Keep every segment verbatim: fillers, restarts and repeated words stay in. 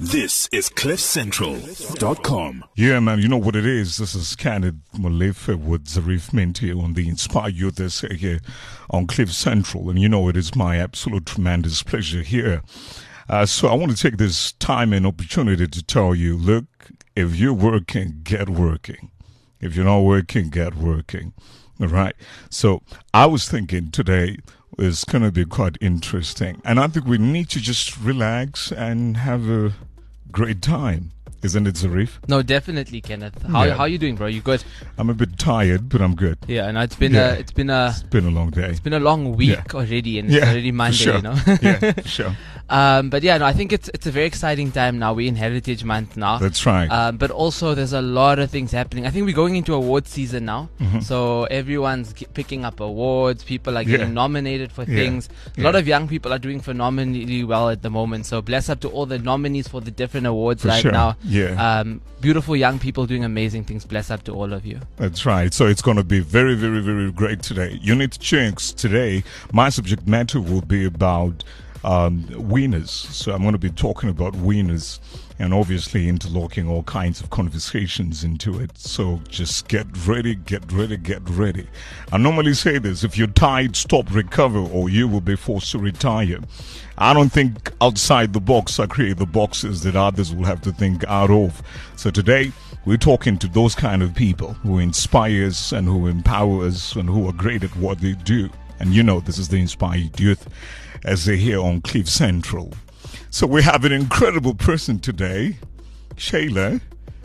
This is cliff central dot com. Yeah, man, you know what it is. This is Kenneth Molefe with Zarif Minty on the Inspire Youth Essay here on Cliff Central. And you know it is my absolute tremendous pleasure here. Uh, so I want to take this time and opportunity to tell you, look, if you're working, get working. If you're not working, get working. All right. So I was thinking today is going to be quite interesting. And I think we need to just relax and have a great time. Isn't it, Zarif? No, definitely, Kenneth. How Yeah. how are you doing, bro? You good? I'm a bit tired, but I'm good. Yeah, and it's been Yeah. a it's been a It's been a long day. it's been a long week Yeah. already, and it's Yeah, already for Monday, sure. you know. Yeah, for sure. Um, but yeah, no, I think it's it's a very exciting time now. We're in Heritage Month now. That's right. Um, but also there's a lot of things happening. I think we're going into award season now. Mhm. So everyone's g- picking up awards. People are Yeah. getting nominated for Yeah. things. A Yeah. lot of young people are doing phenomenally well at the moment. So bless up to all the nominees for the different awards For right sure. now. Yeah. Um, beautiful young people doing amazing things. Bless up to all of you. That's right. So it's going to be very, very, very great today. Unit Chinks today, my subject matter will be about um, winners. So I'm going to be talking about winners and obviously interlocking all kinds of conversations into it. So just get ready, get ready, get ready. I normally say this, if you're tired, stop, recover, or you will be forced to retire. I don't think outside the box. I create the boxes that others will have to think out of. So today, we're talking to those kind of people who inspire us and who empower us and who are great at what they do. And you know, this is the Inspired Youth as they here on Cliff Central. So we have an incredible person today. Shayla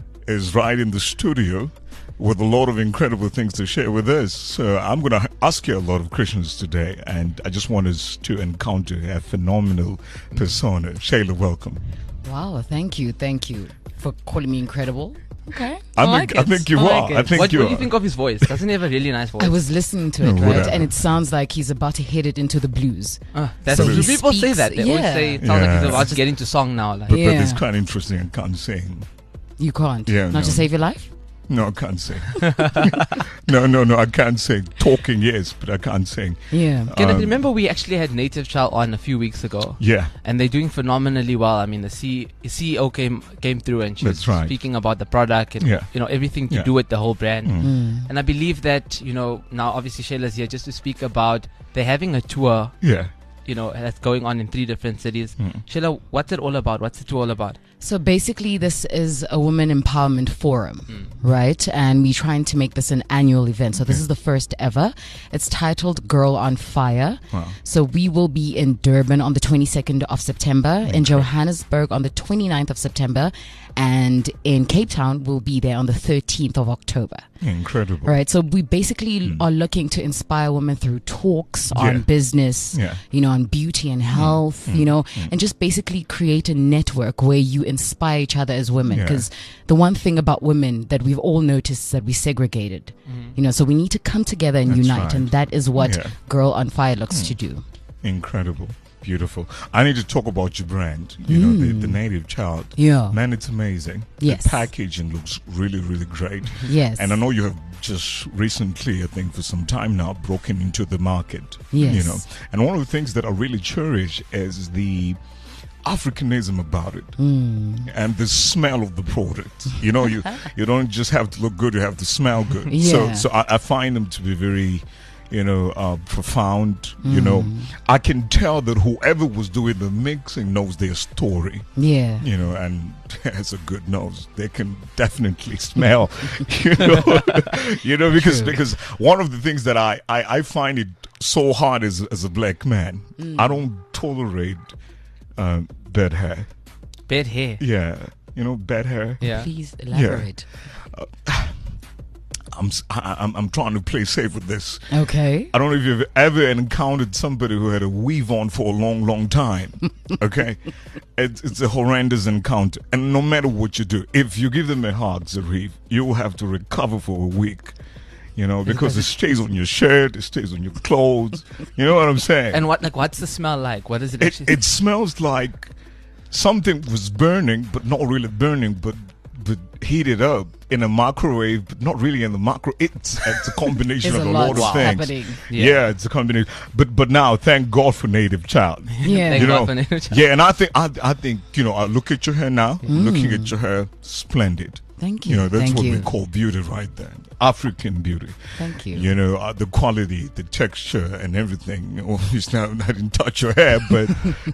is right in the studio with a lot of incredible things to share with us. So I'm going to ask you a lot of questions today, and I just want us to encounter a phenomenal persona. Shayla, welcome. Wow, thank you, thank you for calling me incredible. Okay, I, I, think, like I it. think you I are. like I it. think What, you what are. do you think of his voice? Doesn't he have a really nice voice? I was listening to it, No, right, whatever. and it sounds like he's about to head it into the blues. Uh, that's So true. he People say speaks- that. They always yeah. say it sounds like Yeah. he's about to get into song now. Like, But, but Yeah. it's quite interesting. I can't sing. You can't. Yeah, Not no. to save your life. No, I can't sing. no, no, no, I can't sing. Talking, yes, but I can't sing. Yeah. Kenneth, Um, remember we actually had Native Child on a few weeks ago, Yeah, and they're doing phenomenally well. I mean, the C- CEO came came through and she was That's right. speaking about the product and Yeah. you know everything to Yeah. do with the whole brand. Mm. Mm. And I believe that you know now obviously Shayla's here just to speak about they're having a tour. yeah. You know that's going on in three different cities. Mm. Shayla, what's it all about? What's the tour all about? So basically, this is a women empowerment forum, Mm. right? And we're trying to make this an annual event. So this Okay. is the first ever. It's titled Girl on Fire. Wow. So we will be in Durban on the twenty-second of September, in Johannesburg on the twenty-ninth of September, and in Cape Town we'll be there on the thirteenth of October. Incredible. Right. So we basically Mm. are looking to inspire women through talks Yeah. on business, Yeah. you know, on beauty and health, you know, and just basically create a network where you inspire each other as women. Yeah. Because the one thing about women that we've all noticed is that we're segregated, you know, so we need to come together and That's unite. right. And that is what Yeah. Girl on Fire looks to do. Incredible. Beautiful. I need to talk about your brand, you know, the, the Native Child. Yeah. Man, it's amazing. Yes. The packaging looks really, really great. Yes. And I know you have just recently, I think for some time now, broken into the market. Yes. You know, and one of the things that I really cherish is the Africanism about it Mm. and the smell of the product. You know, you you don't just have to look good; you have to smell good. So, Yeah. so I, I find them to be very, you know, uh, profound. You know, Mm. I can tell that whoever was doing the mixing knows their story. Yeah. You know, and has a good nose. They can definitely smell. You know, you know, because True. because one of the things that I I, I find it so hard as as a black man, Mm. I don't tolerate um, bad hair. Bad hair. Yeah, you know, bad hair. Yeah. Please elaborate. I'm s- I, I'm I'm trying to play safe with this. Okay. I don't know if you've ever encountered somebody who had a weave on for a long, long time. Okay, it's it's a horrendous encounter, and no matter what you do, if you give them a hug, Zarif, you will have to recover for a week. You know, because it stays on your shirt, it stays on your clothes. You know what I'm saying? And what like what's the smell like? What is it it, actually? it smells like something was burning, but not really burning, but but heated up. in a microwave, but not really in the micro. It's it's a combination There's of a a lot lot of things. happening. Yeah. Yeah. it's a combination. But but now, thank God for Native Child. Yeah. Thank you God know, for Native Child. yeah, and I think I I think you know, I look at your hair now. Looking at your hair, splendid. Thank you. You know, that's Thank what you. we call beauty right there. African beauty. Thank you. You know, uh, the quality, the texture, and everything. Obviously, I didn't touch your hair, but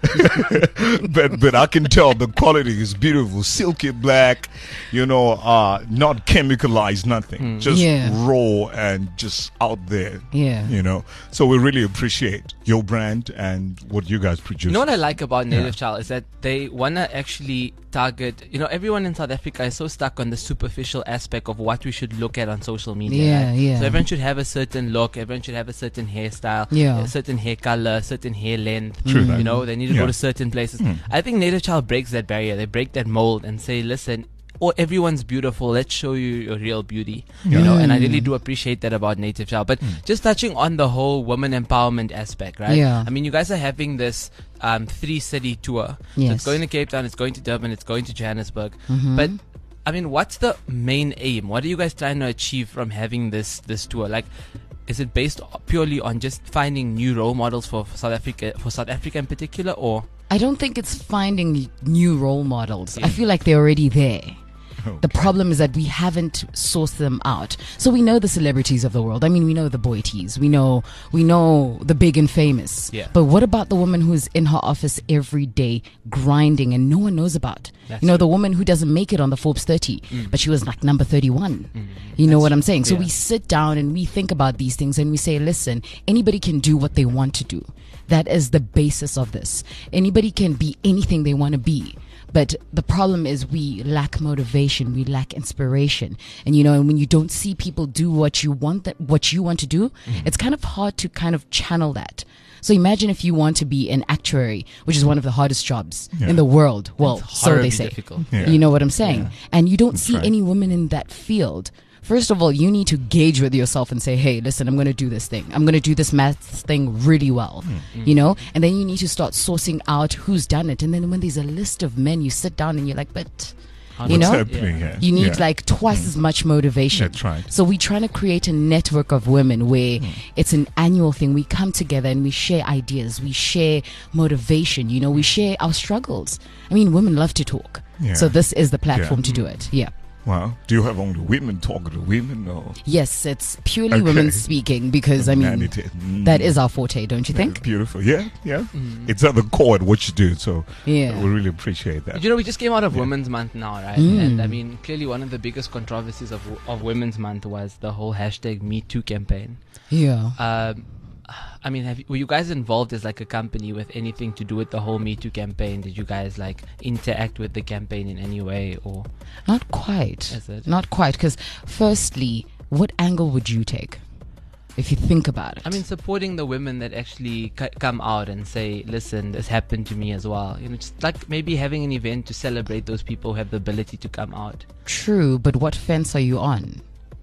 but but I can tell the quality is beautiful, silky black. You know, uh, not chemicalized, nothing, just Yeah. raw and just out there. Yeah. You know, so we really appreciate your brand and what you guys produce. You know what I like about Native Yeah. Child is that they want to actually target, you know, everyone in South Africa is so stuck on the superficial aspect of what we should look at on social media. Yeah, right? yeah. So everyone should have a certain look, everyone should have a certain hairstyle, Yeah. a certain hair color, certain hair length. True that. You know, they need to Yeah. go to certain places. Mm. I think Native Child breaks that barrier. They break that mold and say, listen, oh, everyone's beautiful. Let's show you your real beauty. Yeah. You know, and I really Mm. do appreciate that about Native Child. But just touching on the whole woman empowerment aspect, right? Yeah. I mean, you guys are having this um, three city tour. So Yes. it's going to Cape Town, it's going to Durban, it's going to Johannesburg. Mhm. But I mean, what's the main aim? What are you guys trying to achieve from having this this tour? Like, is it based purely on just finding new role models for South Africa, for South Africa in particular, or I don't think it's finding new role models. Yeah. I feel like they're already there. The Okay. problem is that we haven't sourced them out. So we know the celebrities of the world. I mean, we know the Boities. We know we know the big and famous. Yeah. But what about the woman who's in her office every day grinding and no one knows about? That's you know, the true. woman who doesn't make it on the Forbes thirty, Mm. but she was like number thirty-one. Mm. You know That's what I'm true. saying? So Yeah. we sit down and we think about these things and we say, listen, anybody can do what they want to do. That is the basis of this. Anybody can be anything they want to be. But the problem is we lack motivation, we lack inspiration. And you know, and when you don't see people do what you want that what you want to do, it's kind of hard to kind of channel that. So imagine if you want to be an actuary, which is one of the hardest jobs Yeah. in the world. Well, It's so horribly they say. difficult. Yeah. You know what I'm saying? And you don't That's see right. any women in that field. First of all, you need to gauge with yourself and say, hey, listen, I'm going to do this thing. I'm going to do this math thing really well, you know? And then you need to start sourcing out who's done it. And then when there's a list of men, you sit down and you're like, but, How you does know, What's that- happening yeah. here? you need Yeah. like twice as much motivation. That's right. So we're trying to create a network of women where it's an annual thing. We come together and we share ideas. We share motivation. You know, we share our struggles. I mean, women love to talk. Yeah. So this is the platform Yeah. to do it. Yeah. Wow. Do you have only women talking to women or Yes, it's purely Okay. women speaking because, I mean, humanity? Mm. that is our forte, don't you think? Beautiful. Yeah, yeah. It's at the core of what you do. So Yeah. we really appreciate that. You know, we just came out of Yeah. Women's Month now, right? Mm. And I mean, clearly one of the biggest controversies of of Women's Month was the whole hashtag Me Too campaign. Yeah. Um, I mean, have you, were you guys involved as like a company with anything to do with the whole Me Too campaign? Did you guys like interact with the campaign in any way, or Not quite. Is it? Not quite. Because, firstly, what angle would you take if you think about it? I mean, supporting the women that actually c- come out and say, "Listen, this happened to me as well." You know, just like maybe having an event to celebrate those people who have the ability to come out. True, but what fence are you on?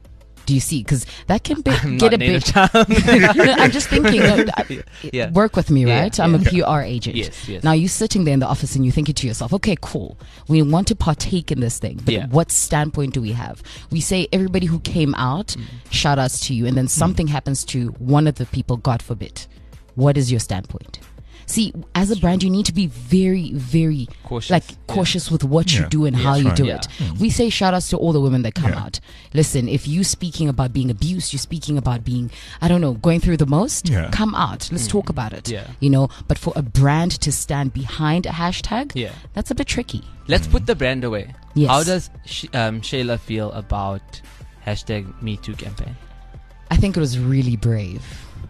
Do you see? Because that can be, I'm get not a Native bit. Child. No, I'm just thinking. uh, Yeah. Work with me, Yeah, right? I'm a yeah. P R agent. Yes, yes. Now you're sitting there in the office and you're thinking to yourself, okay, cool. We want to partake in this thing, but Yeah. what standpoint do we have? We say everybody who came out, Mm. shout outs to you, and then something happens to one of the people, God forbid. What is your standpoint? See, as a brand, you need to be very, very Cautious, like yeah. cautious with what you Yeah. do and Yeah, how that's you right. do Yeah. it. We say shout outs to all the women that come Yeah. out. Listen, if you speaking about being abused, you're speaking about being, I don't know, going through the most, Yeah. come out. Let's talk about it. Yeah. You know, but for a brand to stand behind a hashtag, Yeah. that's a bit tricky. Let's put the brand away. Yes. How does Sh- um, Shayla feel about hashtag Me Too campaign? I think it was really brave.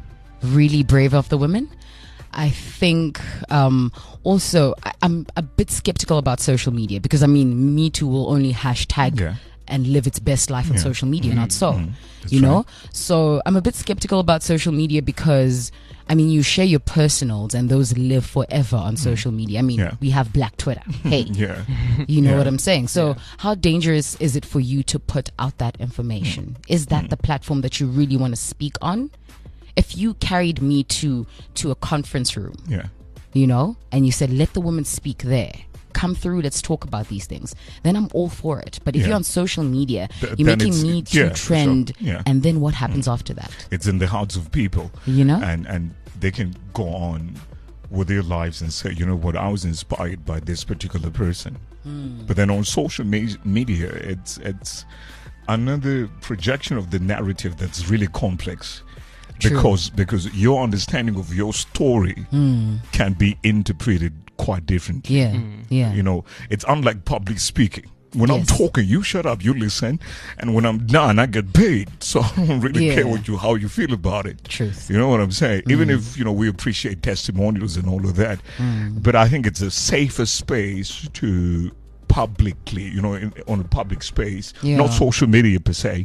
Really brave of the women. I think um, also I, I'm a bit skeptical about social media because I mean Me Too will only hashtag Yeah. and live its best life on Yeah. social media, not so. Mhm. That's You know? right. So I'm a bit skeptical about social media because I mean you share your personals and those live forever on social media. I mean Yeah. we have Black Twitter. Hey. Yeah. You know Yeah. what I'm saying? So, Yeah. how dangerous is it for you to put out that information? Is that the platform that you really want to speak on? If you carried me to to a conference room, Yeah. you know, and you said, let the women speak there, come through, let's talk about these things, then I'm all for it. But if Yeah. you're on social media, Th- you're then making it's- me to yeah, for sure. trend, Yeah. and then what happens after that? It's in the hearts of people, You know? and and they can go on with their lives and say, you know what, I was inspired by this particular person. Hmm. But then on social me- media, it's it's another projection of the narrative that's really complex. True. Because because your understanding of your story can be interpreted quite differently. Yeah, yeah. You know, it's unlike public speaking. When I'm Yes. talking, you shut up, you listen, and when I'm done, I get paid. So I don't really Yeah. care what you how you feel about it. Truth. You know what I'm saying? Even if you know we appreciate testimonials and all of that, but I think it's a safer space to publicly, you know, in, on a public space, Yeah. not social media per se.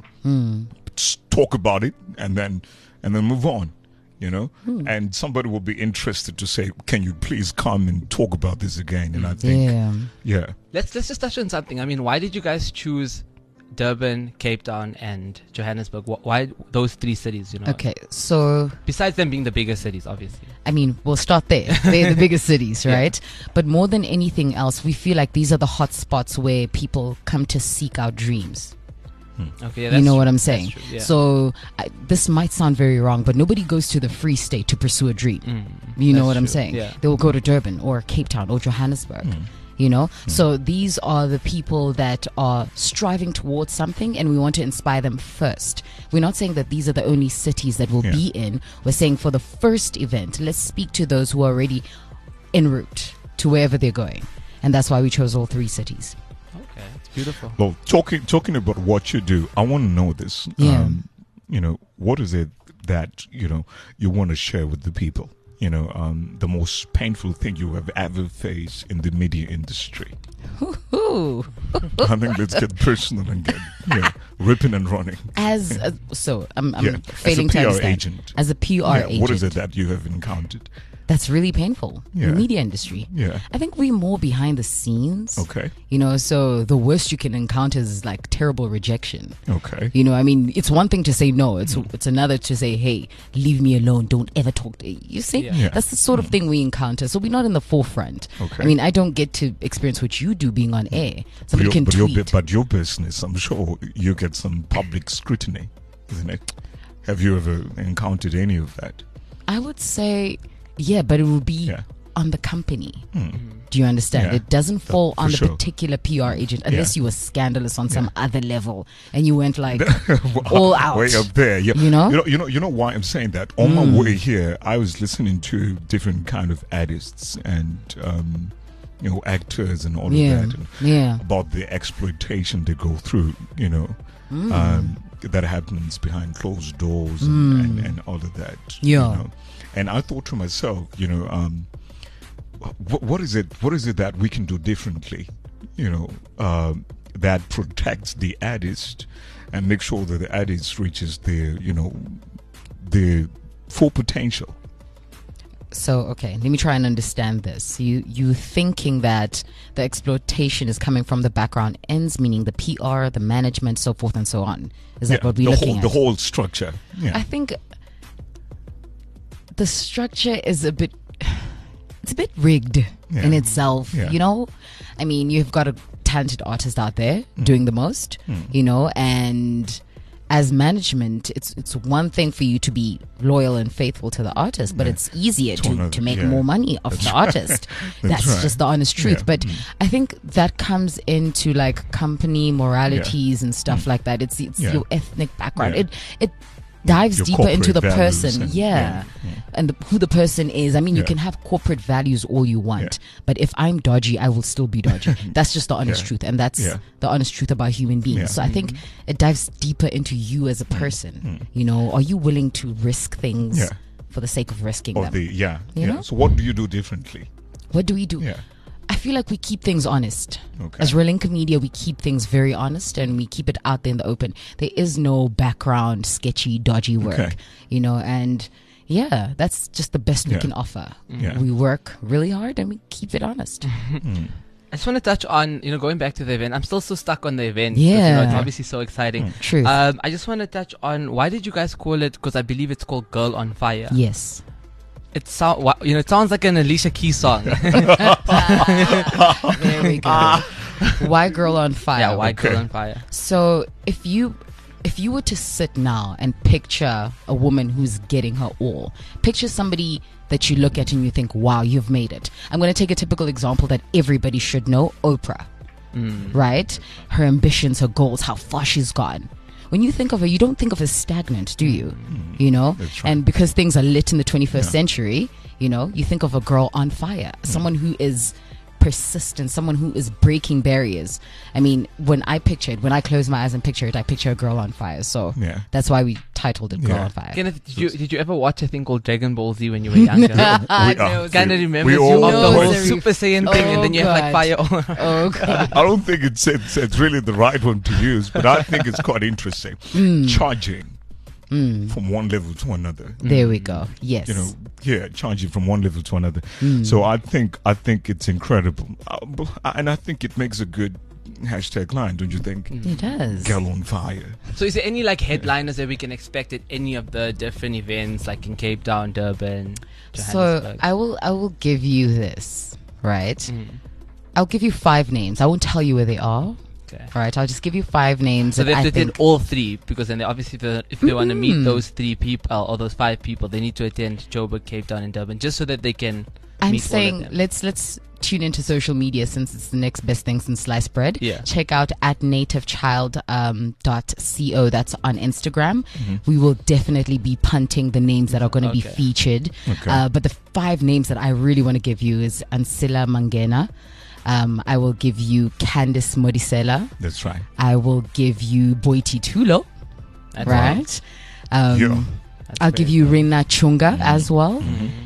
Just talk about it and then and then move on. You know, and somebody will be interested to say, "Can you please come and talk about this again?" And I think, Yeah. yeah. Let's let's just touch on something. I mean, why did you guys choose Durban, Cape Town, and Johannesburg? Wh- Why those three cities? You know, Okay, so besides them being the bigger cities, obviously. I mean, we'll start there. They're the biggest cities, right? But more than anything else, we feel like these are the hot spots where people come to seek out dreams. Okay, yeah, You that's know true. what I'm That's saying? true, yeah. So I, this might sound very wrong, but nobody goes to the Free State to pursue a dream. you know that's what I'm true, saying? yeah. They will go to Durban or Cape Town or Johannesburg. You know, so these are the people that are striving towards something, and we want to inspire them first. We're not saying that these are the only cities that we'll Yeah. be in. We're saying for the first event, let's speak to those who are already en route to wherever they're going, and that's why we chose all three cities. Okay, it's beautiful. Well, talking talking about what you do, I want to know this. Yeah. Um, you know, what is it that you know you want to share with the people? You know, um, the most painful thing you have ever faced in the media industry. Ooh. I think let's get personal and get yeah, ripping and running. As a, so, I'm, I'm Yeah, failing as a to P R understand. agent. As a P R Yeah, agent, what is it that you have encountered? that's really painful in Yeah. the media industry. Yeah. I think we're more behind the scenes. Okay. You know, so the worst you can encounter is like terrible rejection. Okay. You know, I mean, it's one thing to say no. It's Mm. it's another to say, hey, leave me alone. Don't ever talk to you. See, Yeah. Yeah. that's the sort of thing we encounter. So we're not in the forefront. Okay. I mean, I don't get to experience what you do being on air. Somebody your, can but, your, tweet. bu- but your business, I'm sure you get some public scrutiny, isn't it? Have you ever encountered any of that? I would say, yeah, but it will be Yeah. on the company. Do you understand? Yeah. It doesn't fall For on the sure. particular P R agent unless Yeah. you were scandalous on some other level and you went like all out. Way up there, yeah. You know? you know, you know, you know why I'm saying that. On my way here, I was listening to different kind of artists and um, you know actors and all Yeah. of that, and Yeah. about the exploitation they go through. You know, um, that happens behind closed doors and, and, and all of that. you Yeah. know. And I thought to myself, you know, um, what, what is it? What is it that we can do differently? You know, um, that protects the artist and make sure that the artist reaches their, you know, their full potential. So okay, let me try and understand this. You you thinking that the exploitation is coming from the background ends, meaning the P R, the management, so forth and so on. Is that Yeah, what we're the looking whole, at? the whole structure. Yeah. I think the structure is a bit it's a bit rigged Yeah. in itself. Yeah. You know, I mean, you've got a talented artist out there Mm. doing the most. You know, and as management, it's it's one thing for you to be loyal and faithful to the artist, but Yeah. it's easier To to, another- to make yeah. more money off the artist. That's right. just the honest truth. Yeah. But Mm. I think that comes into like company moralities and stuff like that. It's it's Mm. Yeah. your ethnic background. Yeah. It it dives Your deeper into the corporate values person, and- yeah, yeah, yeah. and the, who the person is. I mean, you Yeah. can have corporate values all you want, Yeah. but if I'm dodgy, I will still be dodgy. That's just the honest Yeah. truth, and that's Yeah. the honest truth about human beings. Yeah. So I think it dives deeper into you as a person. You know, are you willing to risk things Yeah. for the sake of risking Or them? the yeah, You yeah. know? So what do you do differently? What do we do? Yeah. I feel like we keep things honest. Okay. As Relinka Media, we keep things very honest and we keep it out there in the open. There is no background, sketchy, dodgy work, Okay. you know, and yeah, that's just the best we Yeah. can offer. Yeah. We work really hard and we keep it honest. I just want to touch on, you know, going back to the event. I'm still so stuck on the event. 'cause, You know, Yeah. it's obviously so exciting. Truth. Um, I just want to touch on why did you guys call it? Because I believe it's called Girl on Fire. Yes. It sound, wha- you know, it sounds like an Alicia Keys song. There we go. Why Girl on Fire? yeah, White Okay. Girl on Fire. So if you if you were to sit now and picture a woman who's getting her all, picture somebody that you look at and you think, wow, you've made it. I'm going to take a typical example that everybody should know, Oprah. Right? Her ambitions, her goals, how far she's gone. When you think of her, you don't think of her stagnant, do you? You know? That's right. And because things are lit in the twenty-first century, you know, you think of a girl on fire, someone who is persistent, someone who is breaking barriers. I mean, when I picture it, when I close my eyes and picture it, I picture a girl on fire. So Yeah. that's why we titled it Girl Yeah. on Fire. Kenneth, did you did you ever watch a thing called Dragon Ball Z when you were younger? Ah, We are- no, Kind of we- remembers we you all of the whole know. Super Saiyan thing, and then you have like Oh, fire. all around. oh, God. I don't think it's, it's it's really the right one to use, but I think it's quite interesting. Charging from one level to another. There we go. Yes. You know, yeah, charging from one level to another. So I think I think it's incredible, uh, b- and I think it makes a good hashtag line, don't you think? It does. Girl on fire. So, is there any like headliners that we can expect at any of the different events, like in Cape Town, Durban, So Johannesburg? I will I will give you this, right? I'll give you five names. I won't tell you where they are. Okay. All right, I'll just give you five names. So that they have I to attend think, all three, because then they obviously, if they, if they want to meet those three people or those five people, they need to attend Joburg, Cape Town, and Durban, just so that they can. I'm meet all of saying them. let's let's tune into social media since it's the next best thing since sliced bread. Yeah. Check out at nativechild um, dot co. That's on Instagram. We will definitely be punting the names that are going to be Okay. featured. Okay. Uh, but the five names that I really want to give you is Ansila Mangena. Um, I will give you Candice Modisela. That's right. I will give you Boiti Tulo. That's Right. Um, Yeah. That's I'll give very you cool. Rina Chunga as well.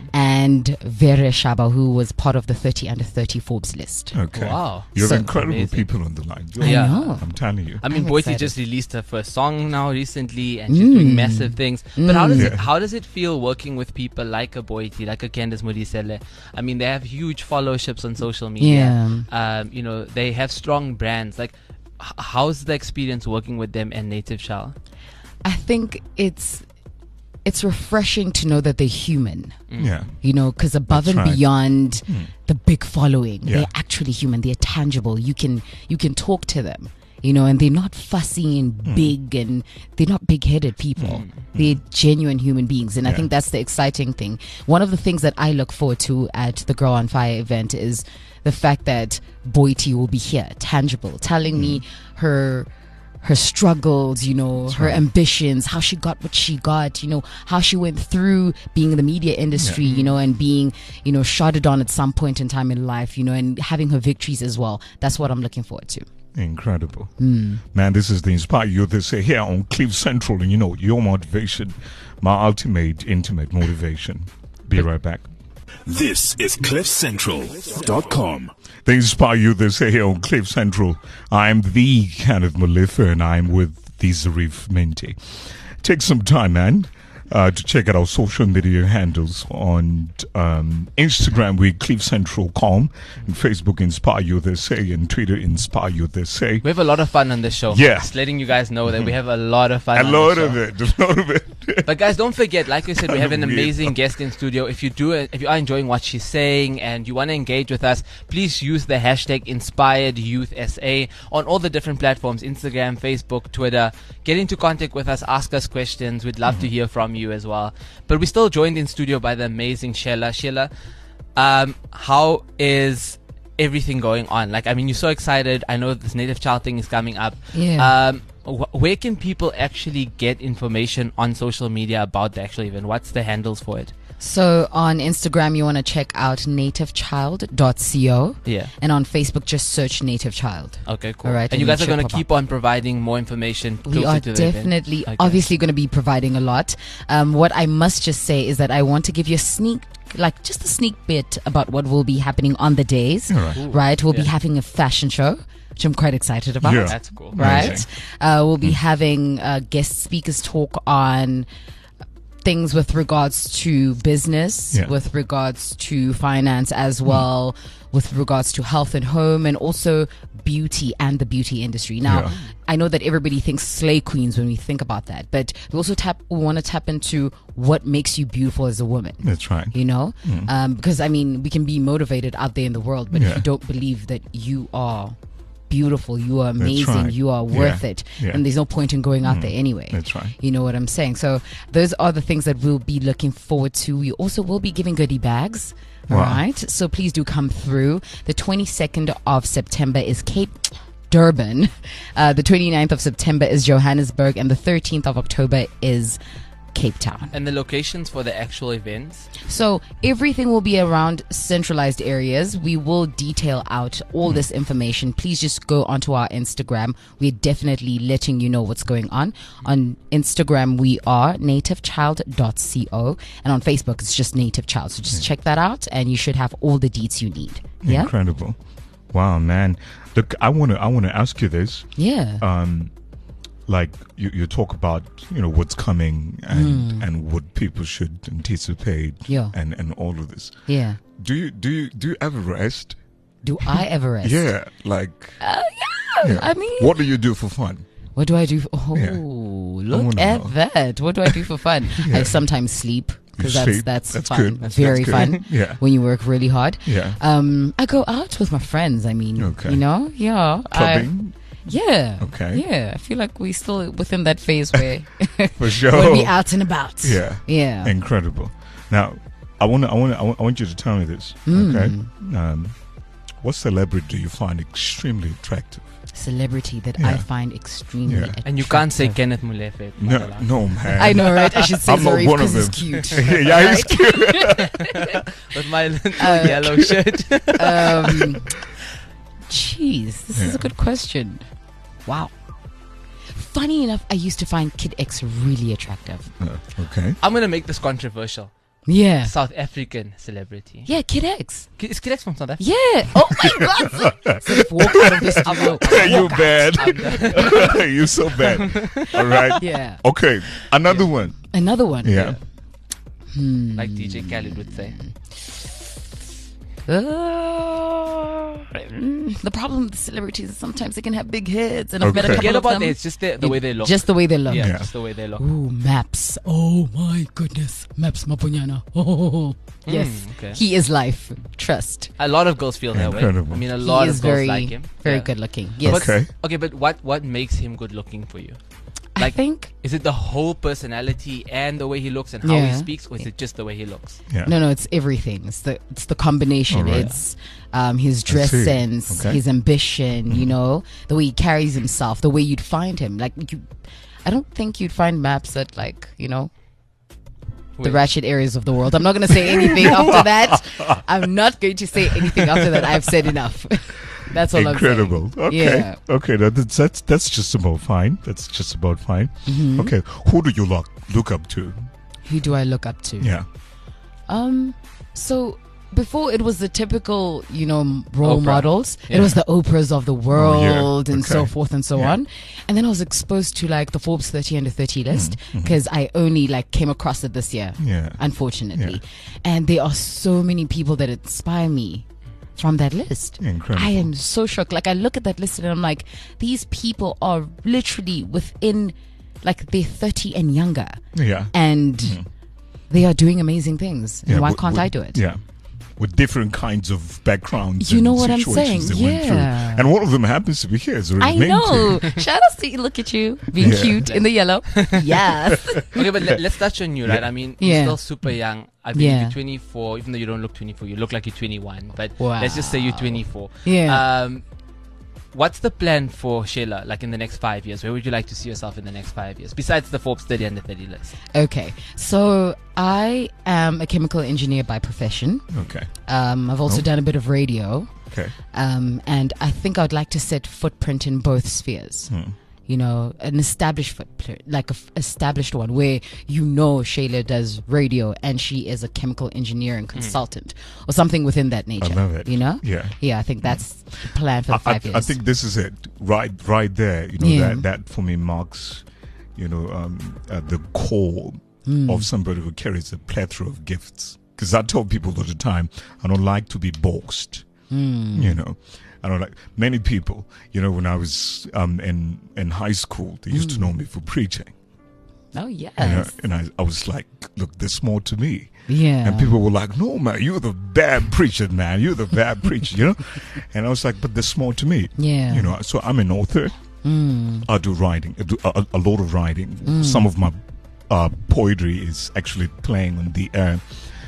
And Vere Shaba, who was part of the thirty under thirty Forbes list. Okay. Wow. You have So incredible amazing. people on the line. I Yeah. know. I'm telling you. I mean, I'm Boiti excited. just released her first song now recently, and she's doing massive things. But how does it Yeah. how does it feel working with people like a Boiti, like a Candice Modisele? I mean, they have huge followerships on social media. Um, you know, they have strong brands. Like, h- how's the experience working with them and Native Shal? I think it's it's refreshing to know that they're human. Yeah. You know, because above That's and right. beyond the big following, Yeah. they're actually human. They're tangible. You can you can talk to them. You know, and they're not fussy and Hmm. big, and they're not big-headed people. They're genuine human beings, and I Yeah. think that's the exciting thing. One of the things that I look forward to at the Girl on Fire event is the fact that Boiti will be here, tangible, telling me her her struggles, you know, her right. ambitions, how she got what she got, you know, how she went through being in the media industry, you know, and being, you know, shotted on at some point in time in life, you know, and having her victories as well. That's what I'm looking forward to. Incredible. Man, this is the Inspire You This Day here on Cliff Central. And you know, your motivation, my ultimate intimate motivation. Be right back. This is cliff central dot com. They Inspire You This Day here on Cliff Central. I'm the Kenneth Malifa, and I'm with the Zarif Minty. Take some time, man. Uh, to check out our social media handles on um, Instagram, we Cliff Central dot com, and Facebook Inspire You This Day, and Twitter Inspire You This Day. We have a lot of fun on this show. Yeah. Just letting you guys know that we have a lot of fun A on lot this of show. it, a lot of it. But guys, don't forget, like I said, we have an Weird. amazing guest in studio. If you do, if you are enjoying what she's saying and you want to engage with us, please use the hashtag Inspired Youth S A on all the different platforms: Instagram, Facebook, Twitter. Get into contact with us, ask us questions. We'd love to hear from you as well. But we're still joined in studio by the amazing Sheila. Sheila, um, how is everything going on? Like, I mean, you're so excited. I know this Native Child thing is coming up. Yeah. Um, wh- where can people actually get information on social media about the actual event? What's the handles for it? So on Instagram, you want to check out nativechild dot co. Yeah. And on Facebook, just search Native Child. Okay, cool. All right, and and you you guys are should going to pop keep on providing more information We closer are to the event? definitely, Okay. obviously, going to be providing a lot. Um, what I must just say is that I want to give you a sneak, like just a sneak bit about what will be happening on the days. All right. Ooh, Right? We'll be yeah. having a fashion show, which I'm quite excited about. Yeah. That's cool. Right? Amazing. Uh, we'll be having uh, guest speakers talk on things with regards to business, Yeah. with regards to finance as well. with regards to health and home, and also beauty and the beauty industry. Now, Yeah. I know that everybody thinks slay queens when we think about that, but we also tap we want to tap into what makes you beautiful as a woman. That's right. You know, um, because I mean, we can be motivated out there in the world, but if Yeah. you don't believe that you are beautiful, you are That's amazing, right. you are Yeah. worth it, Yeah. and there's no point in going out there anyway. That's right. You know what I'm saying? So those are the things that we'll be looking forward to. We also will be giving goodie bags. All Wow. right. So please do come through. The twenty-second of September is Cape Durban. Uh, the twenty-ninth of September is Johannesburg, and the thirteenth of October is Cape Town. And the locations for the actual events? So everything will be around centralized areas. We will detail out all this information. Please just go onto our Instagram. We're definitely letting you know what's going on. On Instagram, we are nativechild dot co, and on Facebook, it's just Native Child. So just check that out, and you should have all the deets you need. Yeah, Incredible. Wow, man. Look, I want to I want to ask you this. yeah. Um, like you, you talk about, you know, what's coming and and what people should anticipate, Yeah. and and all of this. yeah. Do you do you do you ever rest? Do I ever rest? Yeah, like Uh, yeah. yeah. I mean, what do you do for fun? what do I do? For, oh, Yeah. look wanna at know. that. What do I do for fun? I sometimes sleep. Because that's sleep. that's, That's fun. good. That's Very good. fun. Yeah. When you work really hard. Yeah. Um, I go out with my friends. I mean, Okay. you know, yeah. I- Clubbing, yeah. Okay. Yeah. I feel like we're still within that phase where for sure. we'll be out and about. Yeah. Yeah. Incredible. Now, I want to I want I want I want you to tell me this. Hmm. Okay. Um, what celebrity do you find extremely attractive? Celebrity that Yeah. I find extremely Yeah. attractive. And you can't say Kenneth Mulefe. No, no, man. I know, right? I should say I'm not sorry one of because he's them. cute. yeah, he's cute. With my little Uh, yellow shirt. um, Jeez, this is Yeah. a good question. Wow. Funny enough, I used to find Kid X really attractive. Uh, okay. I'm going to make this controversial. Yeah. South African celebrity. Yeah, Kid X. Ki- Is Kid X from South Africa? Yeah. Oh my God. So if walk out of this studio. you bad. I'm done. You're so bad. All right. Yeah. Okay. Another one. Another one. Yeah. Like D J Khaled would say. Uh, mm, the problem with celebrities is sometimes they can have big heads, and I've met a Okay. couple Forget of about them. it. It's just the, the way they look. Just the way they look. yeah, Yeah. just the way they look. Ooh, Maps. Oh my goodness. Maps Mapunyana. Oh, yes. Mm, okay. He is life. Trust. A lot of girls feel that way. Incredible. I mean, a He lot is of girls very, like him. very Yeah. good looking. Yes. Okay. Okay, but what what makes him good looking for you? I Like, think. is it the whole personality and the way he looks and how he Yeah. speaks, or is it just the way he looks? Yeah. No, no, it's everything. It's the it's the combination. All right. It's um, his dress see. sense, Okay. his ambition. You know, the way he carries himself, the way you'd find him. Like you, I don't think you'd find Maps at like you know the Wait. ratchet areas of the world. I'm not going to say anything after that. I'm not going to say anything after that. I've said enough. That's all Incredible. I'm saying. Okay. Yeah. Okay. That, that's that's that's just about fine. That's just about fine. Mm-hmm. Okay. Who do you look look up to? Who do I look up to? Yeah. Um. So before it was the typical, you know, m- role Oprah. models. It Yeah. was the Oprahs of the world and so Okay. forth and so Yeah. on. And then I was exposed to like the Forbes thirty under thirty list Mm-hmm. because I only like came across it this year. Yeah. Unfortunately, and there are so many people that inspire me from that list. Incredible. I am so shocked. Like I look at that list and I'm like, these people are literally within like they're thirty and younger, Yeah. and they are doing amazing things. And Yeah, why with- can't with- I do it? Yeah. With different kinds of backgrounds. You and know what I'm situations saying? they went through. Yeah. And one of them happens to be here. So I know. Shout out to you. Look at you being Yeah. cute in the yellow. Yes. Okay, but let, let's touch on you, right? I mean, Yeah. you're still super young. I mean, Yeah. you're twenty-four, even though you don't look twenty-four, you look like you're twenty-one. But Wow. let's just say you're twenty-four. Yeah. Um, what's the plan for Sheila, like in the next five years? Where would you like to see yourself in the next five years, besides the Forbes thirty under thirty list? Okay. So I am a chemical engineer by profession. Okay. Um, I've also Oh. done a bit of radio. Okay. Um, and I think I'd like to set footprint in both spheres. Hmm. You know, an established footprint, like a f- established one where you know Shayla does radio and she is a chemical engineer and consultant or something within that nature. love it. You know? Yeah. Yeah, I think that's the plan for I, the five I, years. I think this is it. Right right there. You know, Yeah. that, that for me marks, you know, um, uh, the core Hmm. of somebody who carries a plethora of gifts. Because I tell people all the time, I don't like to be boxed. You know, I don't like many people. You know, when I was um, in in high school, they used to know me for preaching. Oh, yes. You know, and I, I was like, look, there's more to me. Yeah. And people were like, no, man, you're the bad preacher, man. You're the bad preacher, you know? And I was like, but there's more to me. Yeah. You know, so I'm an author. Mm. I do writing, I do a, a lot of writing. Mm. Some of my uh, poetry is actually playing on the air.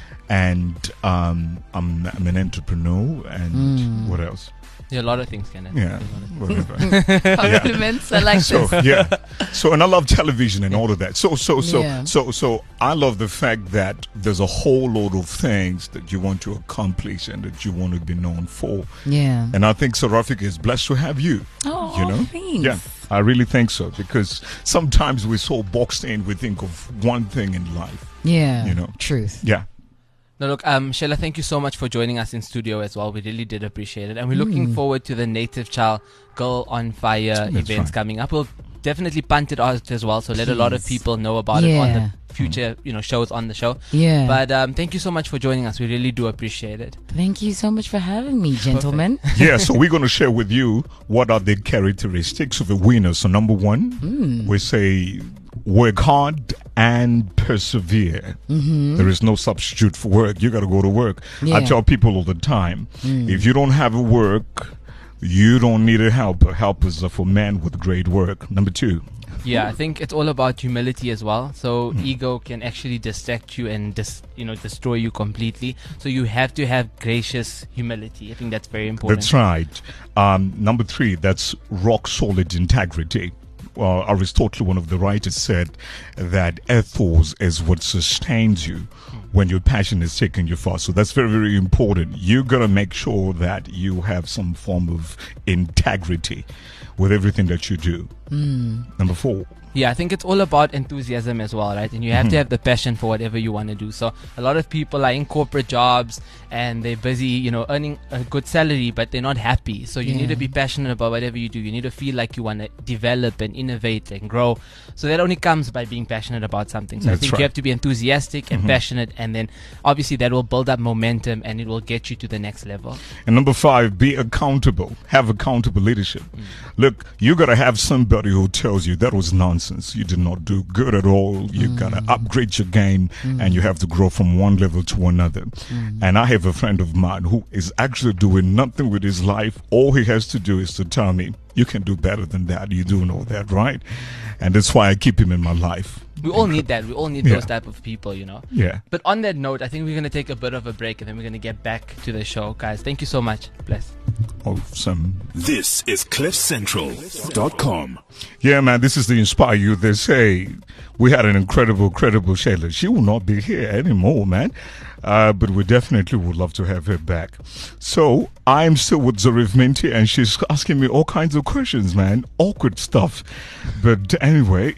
And um, I'm, I'm an entrepreneur. And Mm. what else? Yeah, a lot of things, Kenneth. Yeah, A lot of things. whatever. Compliments. I like So this. yeah, so and I love television and all of that. So so so Yeah. so so I love the fact that there's a whole lot of things that you want to accomplish and that you want to be known for. Yeah. And I think South Africa is blessed to have you. Oh, you know, thanks. yeah, I really think so because sometimes we're so boxed in. We think of one thing in life. Yeah. You know. Truth. Yeah. No, look, um, Sheila, thank you so much for joining us in studio as well. We really did appreciate it. And we're looking Mm. forward to the Native Child Girl on Fire That's events right. coming up. We'll definitely punt it out as well, so let a lot of Please. people know about it on Yeah. the future, you know, shows on the show. Yeah. But um, thank you so much for joining us. We really do appreciate it. Thank you so much for having me, gentlemen. Yeah, so we're going to share with you what are the characteristics of a winner. So number one, Mm. we say work hard and persevere. Mm-hmm. There is no substitute for work. You got to go to work. I Yeah. tell people all the time, Mm. if you don't have a work, you don't need a helper. Helpers are for men with great work. Number two, Yeah, I think it's all about humility as well. So Hmm. ego can actually distract you and dis, you know, destroy you completely. So you have to have gracious humility. I think that's very important. that's right. Um, number three, that's rock solid integrity. Well, Aristotle, one of the writers, said that ethos is what sustains you when your passion is taking you far. So that's very, very important. You got to make sure that you have some form of integrity with everything that you do. Mm. Number four. Yeah, I think it's all about enthusiasm as well, right? And you have to have the passion for whatever you want to do. So a lot of people are in corporate jobs and they're busy, you know, earning a good salary, but they're not happy. So you need to Yeah. be passionate about whatever you do. You need to feel like you want to develop and innovate and grow. So that only comes by being passionate about something. So I That's think right. you have to be enthusiastic and passionate, and then obviously that will build up momentum and it will get you to the next level. And number five, be accountable. Have accountable leadership. Look, you got to have somebody who tells you that was nonsense. You did not do good at all. You got to upgrade your game and you have to grow from one level to another. And I have a friend of mine who is actually doing nothing with his life. All he has to do is to tell me, you can do better than that. You do know that, right? And that's why I keep him in my life. We all need that. We all need Yeah. those type of people, you know. Yeah. But on that note, I think we're going to take a bit of a break and then we're going to get back to the show. Guys, thank you so much. Bless. Awesome. This is cliff central dot com. Yeah, man, this is the Inspire You. They say we had an incredible, credible Sheila. She will not be here anymore, man. Uh, but we definitely would love to have her back. So I'm still with Zarif Minty, and she's asking me all kinds of questions, man. Awkward stuff. But anyway,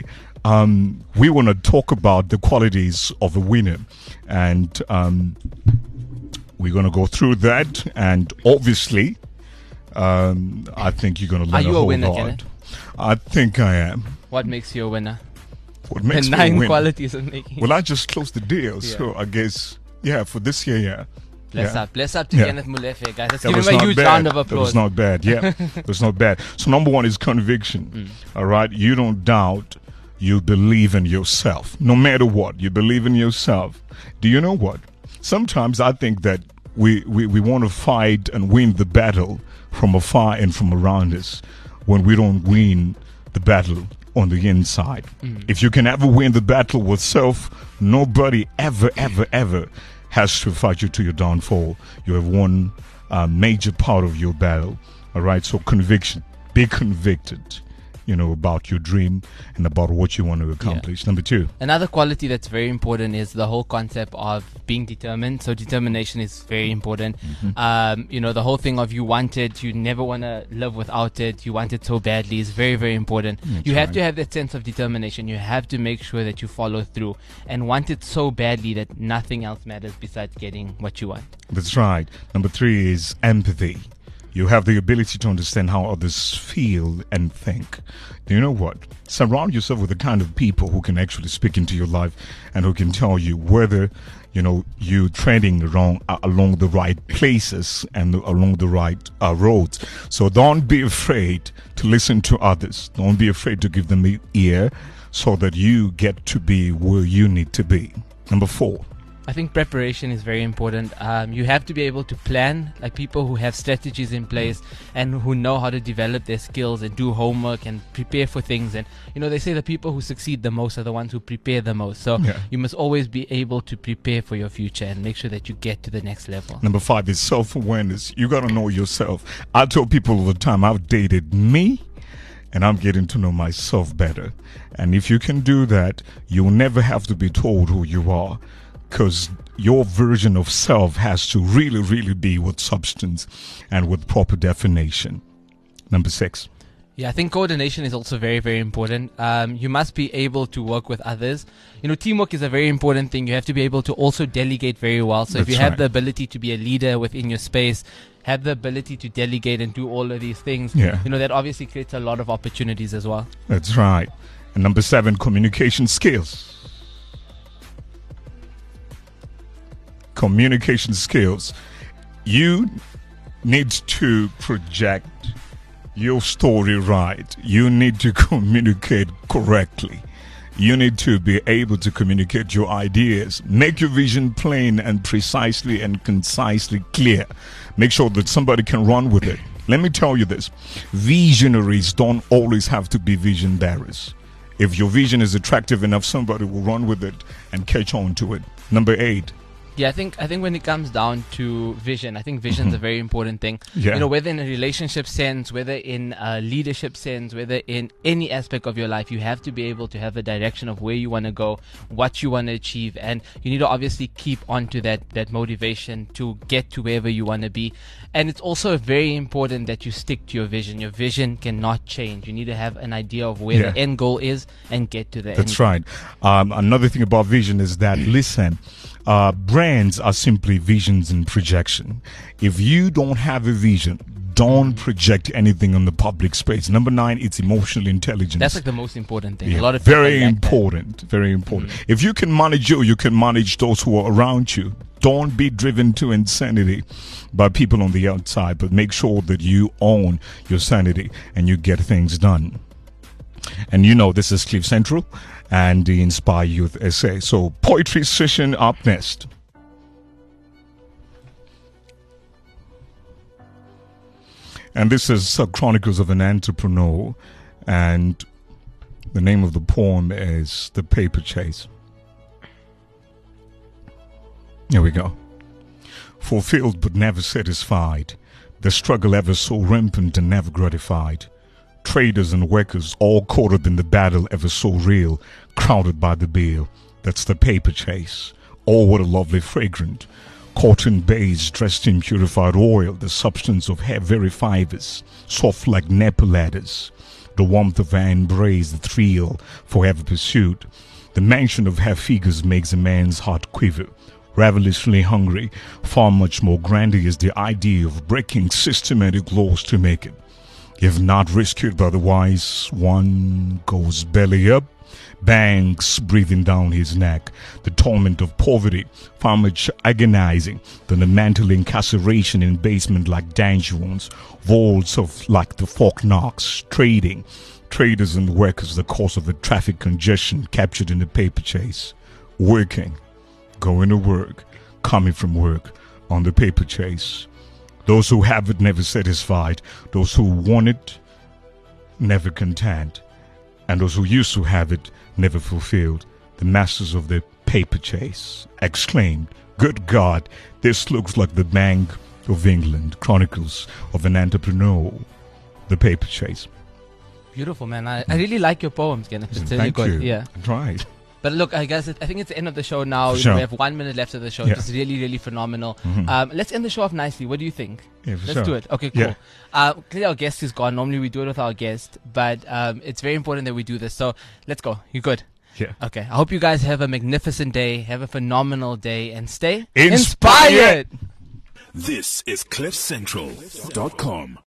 um, we want to talk about the qualities of a winner. And um, we're going to go through that. And obviously, um, I think you're going to learn Are you a a whole winner, lot. Kenneth? I think I am. What makes you a winner? What makes The me a nine winner? qualities of making. Well, I just closed the deal, Yeah. so I guess, yeah, for this year, yeah. Bless yeah. up. Bless up to Yeah. Kenneth Mulefe, guys. Let's That give was him a not huge bad. round of That applause. was not bad, yeah. That was not bad. So number one is conviction, Mm. all right? You don't doubt, you believe in yourself. No matter what, you believe in yourself. Do you know what? Sometimes I think that we, we, we want to fight and win the battle from afar and from around us when we don't win the battle on the inside. Mm. If you can ever win the battle with self, nobody ever, ever, ever has to fight you to your downfall. You have won a major part of your battle. All right. So conviction, be convicted, you know, about your dream and about what you want to accomplish. Number two. Another quality that's very important is the whole concept of being determined. So determination is very important. Mm-hmm. Um, you know, the whole thing of you want it, you never want to live without it, you want it so badly is very, very important. That's you have right. to have that sense of determination. You have to make sure that you follow through and want it so badly that nothing else matters besides getting what you want. That's right. Number three is empathy. You have the ability to understand how others feel and think. Do you know what? Surround yourself with the kind of people who can actually speak into your life and who can tell you whether, you know, you're treading along, uh, along the right places and along the right uh, roads. So don't be afraid to listen to others. Don't be afraid to give them an ear so that you get to be where you need to be. Number four. I think preparation is very important. Um, you have to be able to plan, like people who have strategies in place and who know how to develop their skills and do homework and prepare for things. And, you know, they say the people who succeed the most are the ones who prepare the most. So Yeah. you must always be able to prepare for your future and make sure that you get to the next level. Number five is self-awareness. You got to know yourself. I tell people all the time, I've dated me and I'm getting to know myself better. And if you can do that, you'll never have to be told who you are, because your version of self has to really, really be with substance and with proper definition. Number six. Yeah, I think coordination is also very, very important. Um, you must be able to work with others. You know, teamwork is a very important thing. You have to be able to also delegate very well. So if That's you have right. the ability to be a leader within your space, have the ability to delegate and do all of these things, Yeah. you know, that obviously creates a lot of opportunities as well. That's right. And number seven, communication skills. Communication skills. You need to project your story right. You need to communicate correctly. You need to be able to communicate your ideas. Make your vision plain and precisely and concisely clear. Make sure that somebody can run with it. Let me tell you this. Visionaries don't always have to be vision bearers. If your vision is attractive enough, somebody will run with it and catch on to it. Number eight. Yeah, I think I think when it comes down to vision, I think vision is a very important thing. Yeah. You know, whether in a relationship sense, whether in a leadership sense, whether in any aspect of your life, you have to be able to have a direction of where you want to go, what you want to achieve, and you need to obviously keep on to that that motivation to get to wherever you want to be. And it's also very important that you stick to your vision. Your vision cannot change. You need to have an idea of where Yeah. the end goal is and get to the end. That's right. Um, another thing about vision is that, listen, uh, brands are simply visions and projection. If you don't have a vision, don't project anything on the public space. Number nine, it's emotional intelligence. That's like the most important thing. Yeah, A lot of people very lack that. important, very important. If you can manage you, you can manage those who are around you. Don't be driven to insanity by people on the outside, but make sure that you own your sanity and you get things done. And you know, this is Cliff Central and the Inspire Youth Essay. So, poetry session up next. And this is uh, Chronicles of an Entrepreneur, and the name of the poem is The Paper Chase. Here we go. Fulfilled but never satisfied, the struggle ever so rampant and never gratified. Traders and workers all caught up in the battle ever so real, crowded by the bill. That's the paper chase. Oh, what a lovely fragrant. Cotton base dressed in purified oil, the substance of hair very fibers, soft like nipple ladders. The warmth of her embrace, the thrill forever pursued. The mention of her figures makes a man's heart quiver. Ravenously hungry, far much more grandiose the idea of breaking systematic laws to make it. If not rescued by the wise, one goes belly up, banks breathing down his neck. The torment of poverty, far much agonizing than the mental incarceration in basement like danger ones, vaults of like the Fort Knox, trading, traders and workers the cause of the traffic congestion captured in the paper chase, working, going to work, coming from work on the paper chase. Those who have it never satisfied, those who want it never content, and those who used to have it never fulfilled. The masters of the paper chase exclaimed, "Good God, this looks like the Bank of England, Chronicles of an Entrepreneur." The paper chase. Beautiful, man. I, I really like your poems, Kenneth. It's really Thank good. you. Yeah. Right. But look, I guess it, I think it's the end of the show now. For You know, sure. we have one minute left of the show. Yeah. It's really, really phenomenal. Mhm. Um, let's end the show off nicely. What do you think? Yeah, for Let's sure. do it. Okay, cool. Yeah. Uh, clearly our guest is gone. Normally we do it with our guest, but um, it's very important that we do this. So let's go. You good? Yeah. Okay. I hope you guys have a magnificent day. Have a phenomenal day and stay Inspired. inspired. This is cliff central dot com.